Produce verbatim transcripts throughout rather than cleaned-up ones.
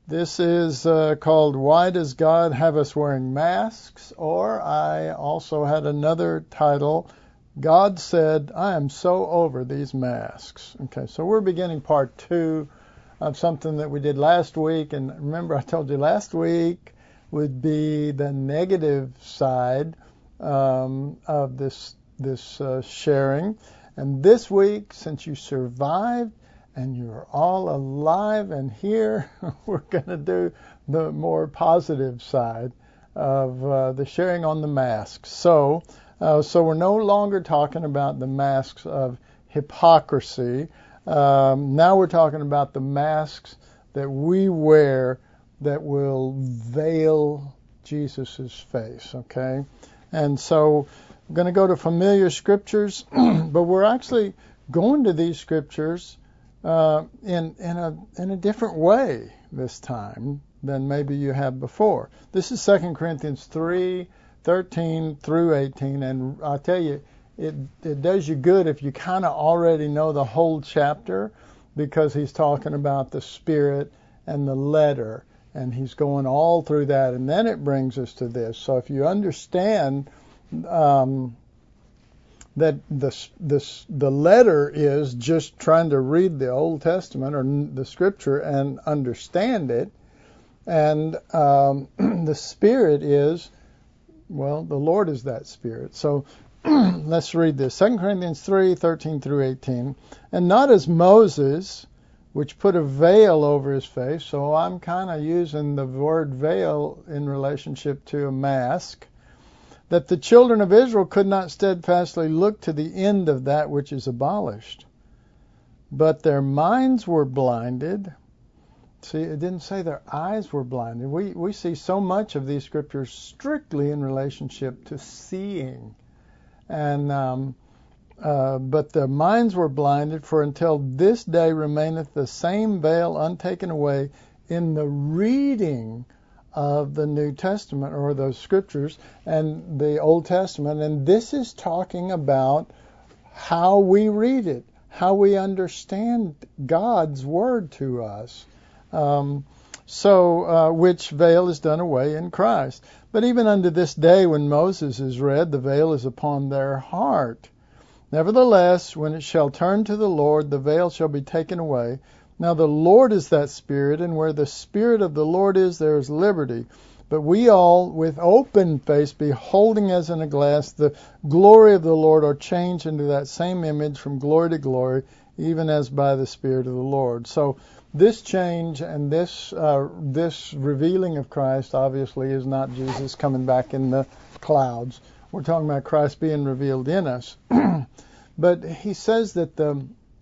This is uh, called Why Does God Have Us Wearing Masks? Or I also had another title, God Said, I Am So Over These Masks. Okay, so we're beginning part two of something that we did last week. And remember, I told you last week would be the negative side um, of this, this uh, sharing. And this week, since you survived, and you're all alive and here, we're going to do the more positive side of uh, the sharing on the masks. So, uh, so we're no longer talking about the masks of hypocrisy. Um, now we're talking about the masks that we wear that will veil Jesus's face, okay? And so I'm going to go to familiar scriptures, but we're actually going to these scriptures Uh, in in a in a different way this time than maybe you have before. This is Second Corinthians three, thirteen through eighteen, and I'll tell you, it it does you good if you kind of already know the whole chapter, because he's talking about the Spirit and the letter, and he's going all through that, and then it brings us to this. So if you understand um, that this, this, the letter is just trying to read the Old Testament or the Scripture and understand it, and um, the Spirit is, well, the Lord is that Spirit. So let's read this. Second Corinthians three, thirteen through eighteen. And not as Moses, which put a veil over his face. So I'm kind of using the word veil in relationship to a mask, that the children of Israel could not steadfastly look to the end of that which is abolished. But their minds were blinded. See, it didn't say their eyes were blinded. We we see so much of these scriptures strictly in relationship to seeing. And um, uh, but their minds were blinded, for until this day remaineth the same veil untaken away in the reading of the New Testament, or those scriptures, and the Old Testament. And this is talking about how we read it, how we understand God's word to us. Um, so, uh, which veil is done away in Christ. But even unto this day, when Moses is read, the veil is upon their heart. Nevertheless, when it shall turn to the Lord, the veil shall be taken away. Now the Lord is that Spirit, and where the Spirit of the Lord is, there is liberty. But we all, with open face, beholding as in a glass the glory of the Lord, are changed into that same image from glory to glory, even as by the Spirit of the Lord. So this change and this uh, this revealing of Christ obviously is not Jesus coming back in the clouds. We're talking about Christ being revealed in us. But he says that the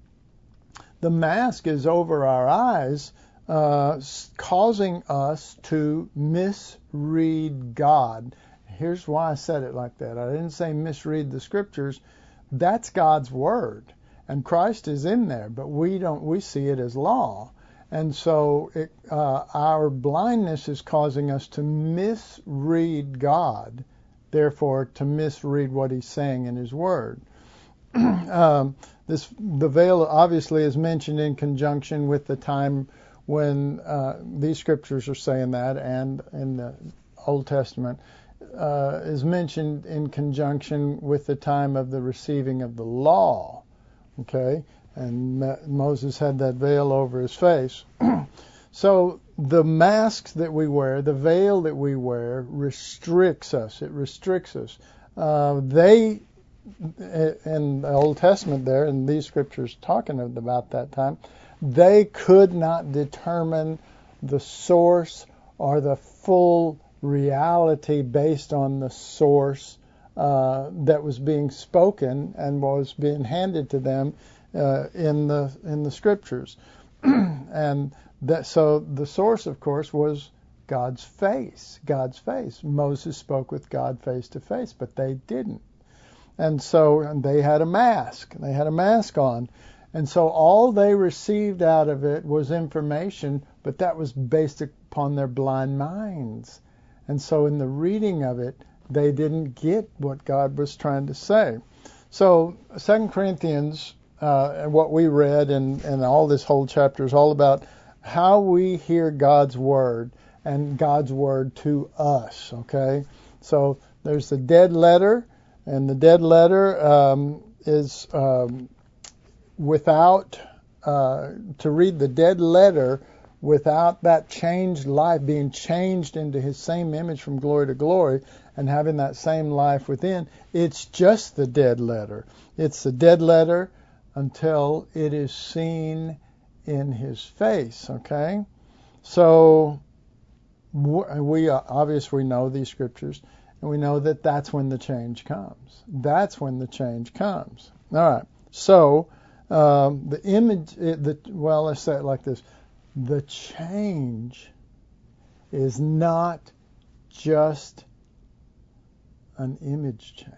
The mask is over our eyes, uh, causing us to misread God. Here's why I said it like that. I didn't say misread the scriptures. That's God's word, and Christ is in there, but we don't. We see it as law, and so it, uh, our blindness is causing us to misread God. Therefore, to misread what He's saying in His word. um, This the veil obviously is mentioned in conjunction with the time when uh, these scriptures are saying that, and in the Old Testament uh, is mentioned in conjunction with the time of the receiving of the law. Okay, and Moses had that veil over his face. So the masks that we wear, the veil that we wear, restricts us. It restricts us. Uh, they. In the Old Testament there, and these scriptures talking about that time, they could not determine the source or the full reality based on the source uh, that was being spoken and was being handed to them uh, in the in the scriptures. And that so the source, of course, was God's face. God's face. Moses spoke with God face to face, but they didn't. And so and they had a mask. They had a mask on. And so all they received out of it was information, but that was based upon their blind minds. And so in the reading of it, they didn't get what God was trying to say. So Second Corinthians, uh, and what we read, and, and all this whole chapter is all about how we hear God's word and God's word to us, okay? So there's the dead letter, and the dead letter um, is um, without, uh, to read the dead letter without that changed life, being changed into his same image from glory to glory and having that same life within, it's just the dead letter. It's the dead letter until it is seen in his face, okay? So we obviously know these scriptures, and we know that that's when the change comes. That's when the change comes. All right. So um, the image, the well, let's say it like this: the change is not just an image change.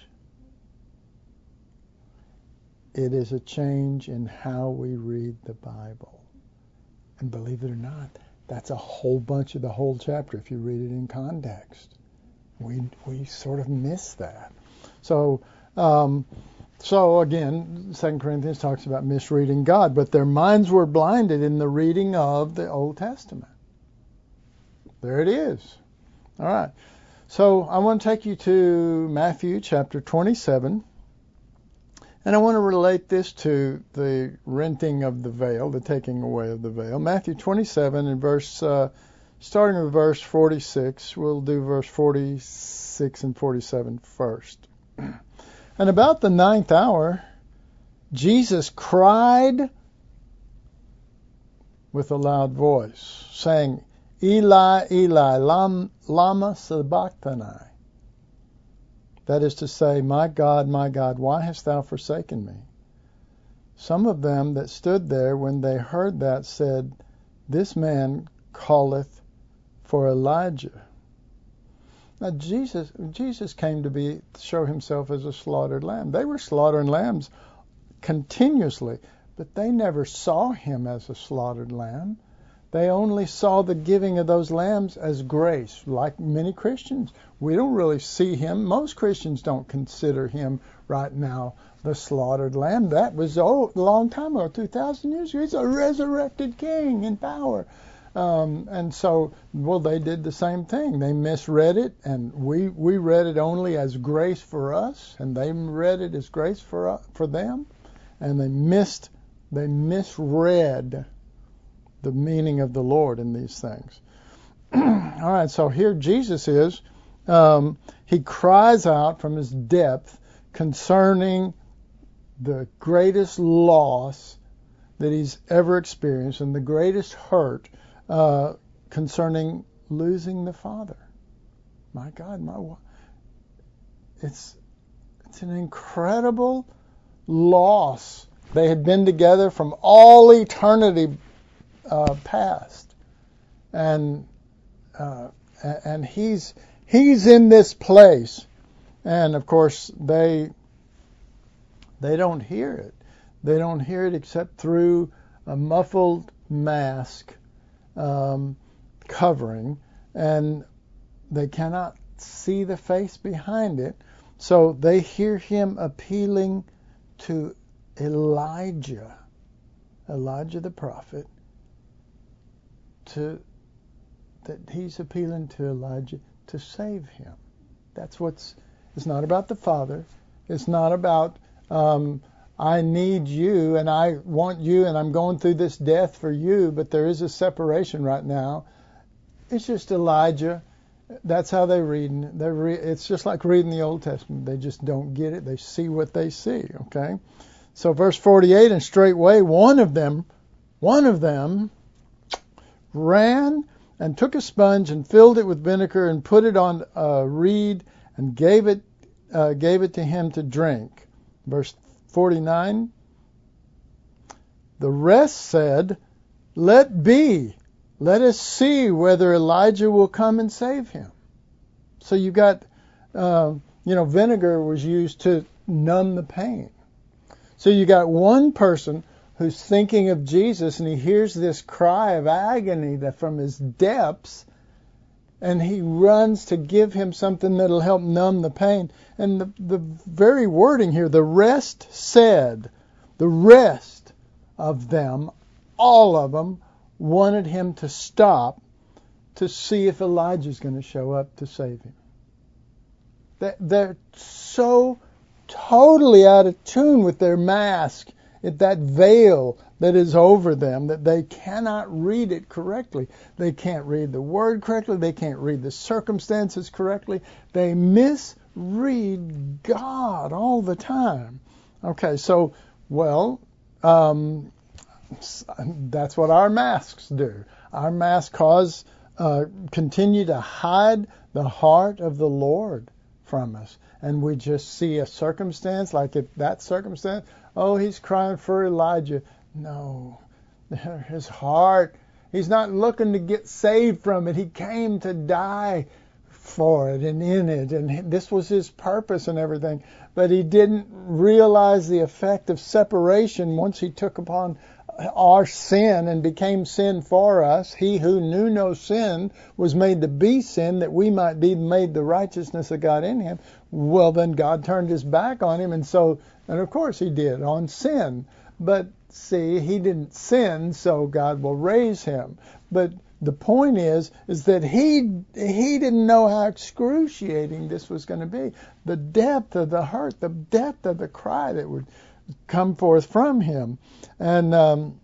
It is a change in how we read the Bible. And believe it or not, that's a whole bunch of the whole chapter if you read it in context. We we sort of miss that. So um, so again, Second Corinthians talks about misreading God, but their minds were blinded in the reading of the Old Testament. There it is. All right. So I want to take you to Matthew chapter twenty-seven. And I want to relate this to the renting of the veil, the taking away of the veil. Matthew twenty-seven and verse, uh, starting with verse forty-six. We'll do verse forty-six and forty-seven first. And about the ninth hour, Jesus cried with a loud voice, saying, Eli, Eli, lama sabachthani. That is to say, my God, my God, why hast thou forsaken me? Some of them that stood there, when they heard that, said, This man calleth for Elijah. Now Jesus, Jesus came to be show himself as a slaughtered lamb. They were slaughtering lambs continuously, but they never saw him as a slaughtered lamb. They only saw the giving of those lambs as grace, like many Christians. We don't really see him. Most Christians don't consider him right now the slaughtered lamb. That was oh, a long time ago, two thousand years ago. He's a resurrected king in power. Um, and so, well, they did the same thing. They misread it, and we, we read it only as grace for us, and they read it as grace for uh, for them, and they missed, they misread the meaning of the Lord in these things. All right, so here Jesus is. Um, he cries out from his depth concerning the greatest loss that he's ever experienced and the greatest hurt uh, concerning losing the Father. My God, my it's it's an incredible loss. They had been together from all eternity Uh, past, and uh, and he's he's in this place, and of course they they don't hear it. They don't hear it except through a muffled mask um, covering, and they cannot see the face behind it. So they hear him appealing to Elijah, Elijah the prophet. To that he's appealing to Elijah to save him. That's what's. It's not about the Father. It's not about um, I need you and I want you and I'm going through this death for you. But there is a separation right now. It's just Elijah. That's how they read. They re- It's just like reading the Old Testament. They just don't get it. They see what they see. Okay. So verse forty-eight, and straightway one of them, one of them. ran and took a sponge and filled it with vinegar and put it on a reed and gave it uh, gave it to him to drink. Verse forty-nine. The rest said, Let be. Let us see whether Elijah will come and save him. So you got, uh, you know, vinegar was used to numb the pain. So you got one person who's thinking of Jesus, and he hears this cry of agony that from his depths, and he runs to give him something that'll help numb the pain. And the, the very wording here, the rest said, the rest of them, all of them, wanted him to stop to see if Elijah's going to show up to save him. They're so totally out of tune with their mask, that veil that is over them, that they cannot read it correctly. They can't read the word correctly. They can't read the circumstances correctly. They misread God all the time. Okay, so, well, um, that's what our masks do. Our masks cause, uh, continue to hide the heart of the Lord from us. And we just see a circumstance, like if that circumstance, oh, he's crying for Elijah. No, his heart, he's not looking to get saved from it. He came to die for it and in it, and this was his purpose and everything. But he didn't realize the effect of separation once he took upon our sin and became sin for us. He who knew no sin was made to be sin, that we might be made the righteousness of God in him. Well, then God turned his back on him, and so, and of course he did, on sin. But see, he didn't sin, so God will raise him. But the point is, is that he he didn't know how excruciating this was going to be. The depth of the hurt, the depth of the cry that would come forth from him. And um,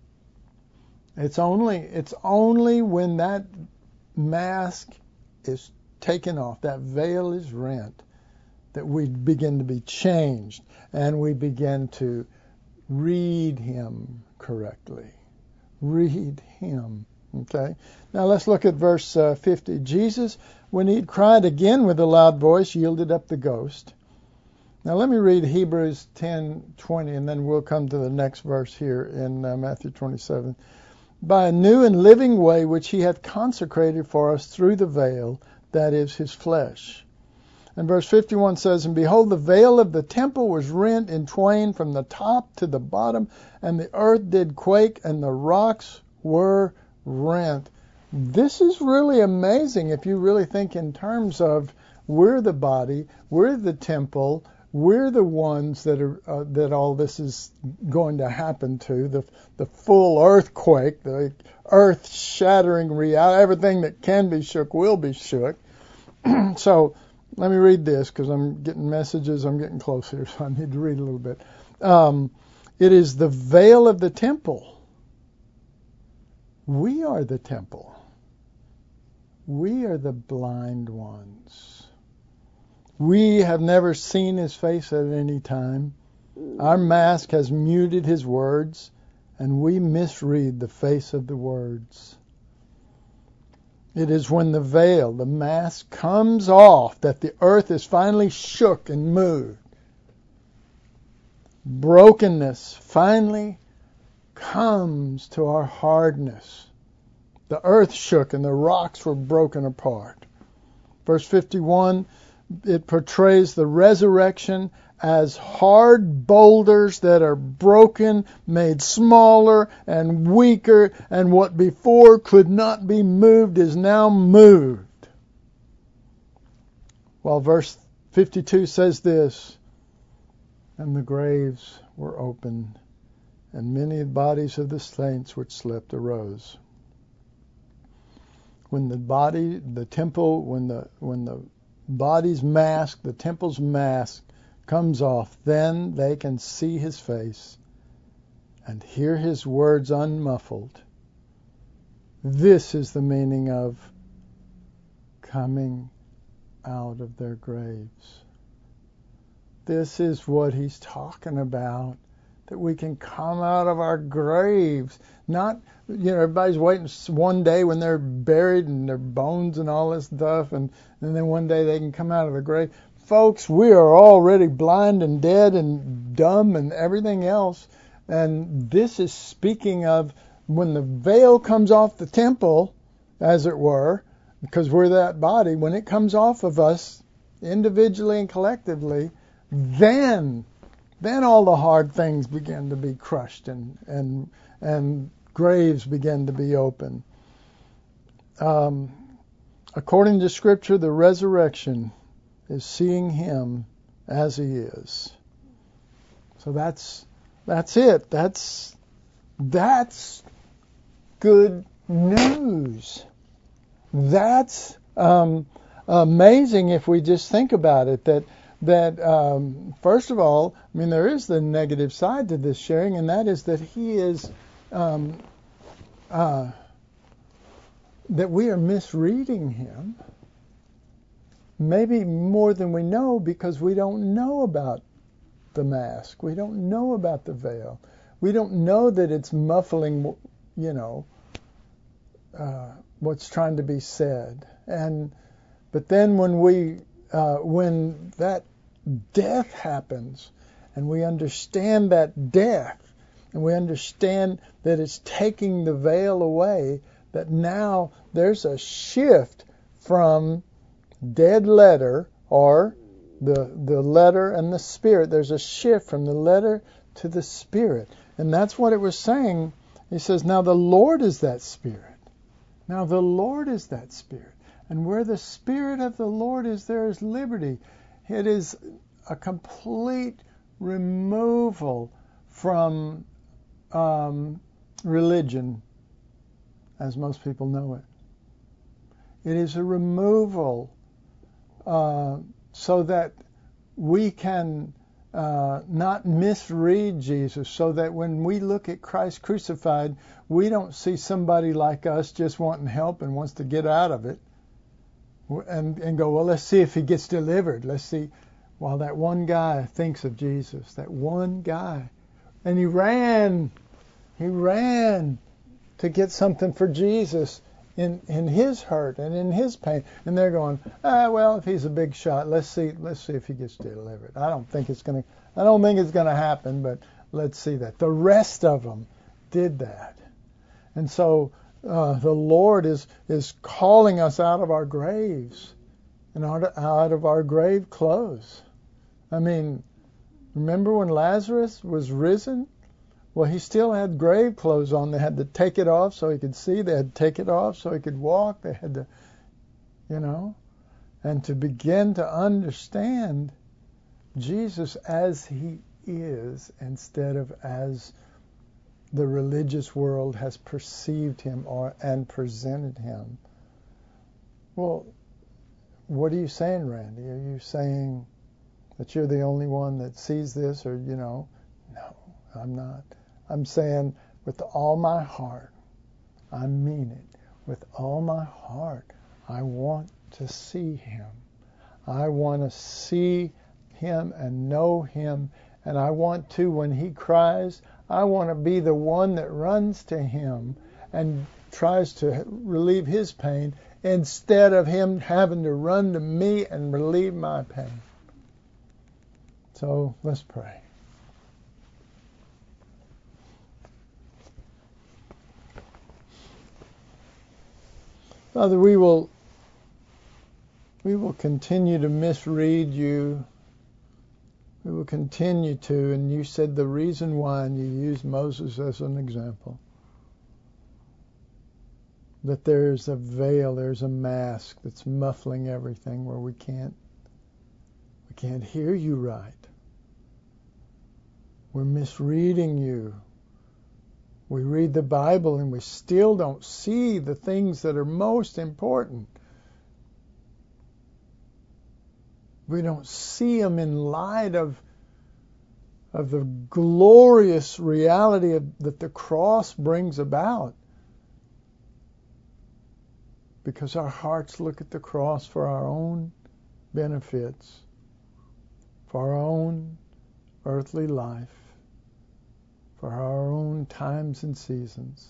it's only it's only when that mask is taken off, that veil is rent, that we begin to be changed and we begin to read him correctly. Read him. Okay. Now let's look at verse uh, fifty. Jesus, when he cried again with a loud voice, yielded up the ghost. Now let me read Hebrews ten twenty, and then we'll come to the next verse here in uh, Matthew twenty-seven. By a new and living way which he hath consecrated for us through the veil, that is his flesh. And verse fifty-one says, And behold, the veil of the temple was rent in twain from the top to the bottom, and the earth did quake, and the rocks were rent. This is really amazing if you really think in terms of we're the body, we're the temple, we're the ones that are uh, that all this is going to happen to, the the full earthquake, the earth-shattering reality, everything that can be shook will be shook. So let me read this because I'm getting messages. I'm getting close here, so I need to read a little bit. Um, it is the veil of the temple. We are the temple. We are the blind ones. We have never seen his face at any time. Our mask has muted his words, and we misread the face of the words. It is when the veil, the mask, comes off that the earth is finally shook and moved. Brokenness finally comes to our hardness. The earth shook and the rocks were broken apart. Verse fifty-one, it portrays the resurrection as hard boulders that are broken, made smaller and weaker, and what before could not be moved is now moved. While verse fifty-two says this, And the graves were opened, and many bodies of the saints which slept arose. When the body, the temple, when the when the body's mask, the temple's mask comes off, then they can see his face and hear his words unmuffled. This is the meaning of coming out of their graves. This is what he's talking about, that we can come out of our graves. Not, you know, everybody's waiting one day when they're buried and their bones and all this stuff, and, and then one day they can come out of the grave. Folks, we are already blind and dead and dumb and everything else. And this is speaking of when the veil comes off the temple, as it were, because we're that body, when it comes off of us individually and collectively, then then all the hard things begin to be crushed and and and graves begin to be open. Um, according to Scripture, the resurrection is seeing him as he is. So that's that's it. That's that's good news. That's um, amazing if we just think about it. That that um, first of all, I mean, there is the negative side to this sharing, and that is that he is um, uh, that we are misreading him. Maybe more than we know because we don't know about the mask. We don't know about the veil. We don't know that it's muffling, you know, uh, what's trying to be said. And but then when we, uh, when that death happens, and we understand that death, and we understand that it's taking the veil away, that now there's a shift from dead letter, or the the letter and the spirit. There's a shift from the letter to the spirit. And that's what it was saying. He says, now the Lord is that spirit. Now the Lord is that spirit. And where the spirit of the Lord is, there is liberty. It is a complete removal from um, religion, as most people know it. It is a removal uh, so that we can uh, not misread Jesus, so that when we look at Christ crucified, we don't see somebody like us just wanting help and wants to get out of it and, and go, well, let's see if he gets delivered. Let's see. While that one guy thinks of Jesus, that one guy, and he ran, he ran to get something for Jesus in in his hurt and in his pain, and they're going, ah, well, if he's a big shot, let's see, let's see if he gets delivered. I don't think it's gonna, I don't think it's gonna happen, but let's see that. The rest of them did that, and so uh, the Lord is is calling us out of our graves and out, out of our grave clothes. I mean, remember when Lazarus was risen? Well, he still had grave clothes on. They had to take it off so he could see. They had to take it off so he could walk. They had to, you know, and to begin to understand Jesus as he is instead of as the religious world has perceived him or and presented him. Well, what are you saying, Randy? Are you saying that you're the only one that sees this, or, you know? No, I'm not. I'm saying with all my heart, I mean it, with all my heart, I want to see him. I want to see him and know him, and I want to, when he cries, I want to be the one that runs to him and tries to relieve his pain instead of him having to run to me and relieve my pain. So let's pray. Father, we will we will continue to misread you. We will continue to, and you said the reason why, and you used Moses as an example, that there's a veil, there's a mask that's muffling everything where we can't we can't hear you right. We're misreading you. We read the Bible and we still don't see the things that are most important. We don't see them in light of, of the glorious reality of, that the cross brings about. Because our hearts look at the cross for our own benefits, for our own earthly life, for our own times and seasons.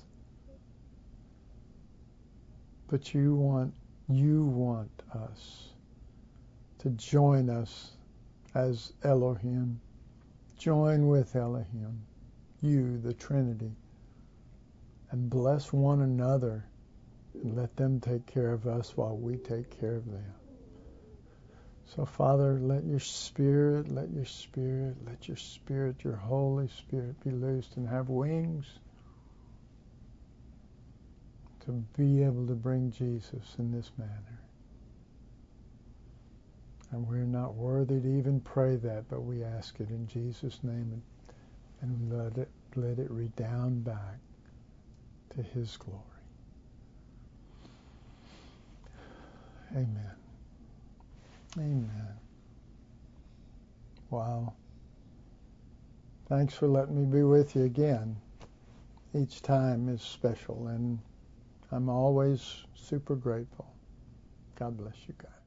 But you want, you want us to join us as Elohim. Join with Elohim, you, the Trinity, and bless one another and let them take care of us while we take care of them. So, Father, let your Spirit, let your Spirit, let your Spirit, your Holy Spirit be loosed and have wings to be able to bring Jesus in this manner. And we're not worthy to even pray that, but we ask it in Jesus' name, and, and let it let it redound back to His glory. Amen. Amen. Wow. Thanks for letting me be with you again. Each time is special, and I'm always super grateful. God bless you guys.